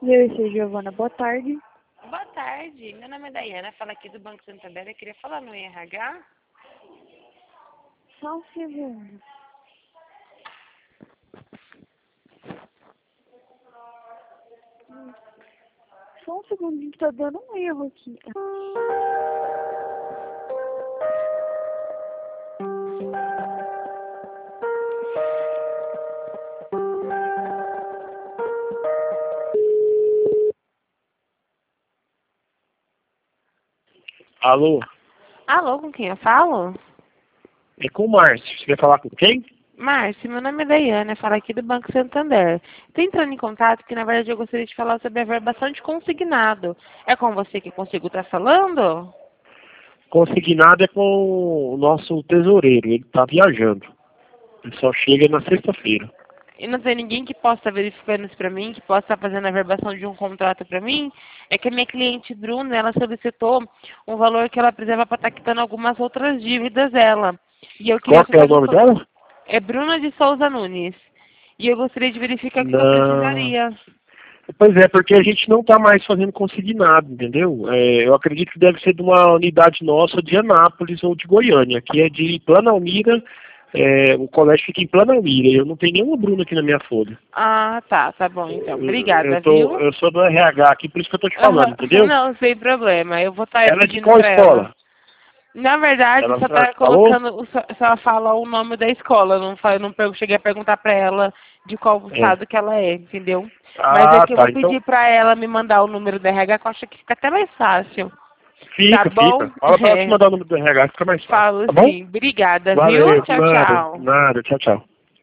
Eu sou Giovana, boa tarde. Boa tarde, meu nome é Daiana, falo aqui do Banco Santander. Eu queria falar no RH. Só um segundo. Só um segundinho que tá dando um erro aqui. Alô, Alô, com quem eu falo? é com o Márcio. Você quer falar com quem? Márcio, meu nome é Daiana, eu falo aqui do Banco Santander. Estou entrando em contato porque, na verdade, eu gostaria de falar sobre a verbação de consignado. É com você que consigo estar falando? Consignado é com o nosso tesoureiro, ele está viajando. Ele só chega na sexta-feira. E não tem ninguém que possa estar verificando isso para mim, que possa estar fazendo a verbação de um contrato para mim? É que a minha cliente Bruna, ela solicitou um valor que ela precisava para estar quitando algumas outras dívidas dela. E eu queria Qual que é o saber nome dela? É Bruna de Souza Nunes. E eu gostaria de verificar o que eu Não. precisaria. Pois é, porque a gente não está mais fazendo consignado, entendeu? Eu acredito que deve ser de uma unidade nossa de Anápolis ou de Goiânia, que é de Planalmira. O colégio fica em Planalmira. Eu não tenho nenhuma Bruna aqui na minha folha. Ah, tá bom então. Eu, Obrigada, tô, viu? eu sou do RH aqui, por isso que eu tô te falando, Aham, entendeu? não, sem problema. Eu vou estar Ela é de pedindo qual para ela. escola? Na verdade, Ela só já tá te falou? colocando, só fala o nome da escola. Cheguei a perguntar para ela de qual É. estado que ela é, entendeu? Mas é Ah, que eu tá. vou Então, pedir para ela me mandar o número da RH, que eu acho que fica até mais fácil. Tá fica, bom? fica. Fala pra ela te mandar o número do RH, fica mais fácil, Falo tá bom? sim. Obrigada, viu? Valeu, Tchau, nada, tchau. nada. Tchau, tchau.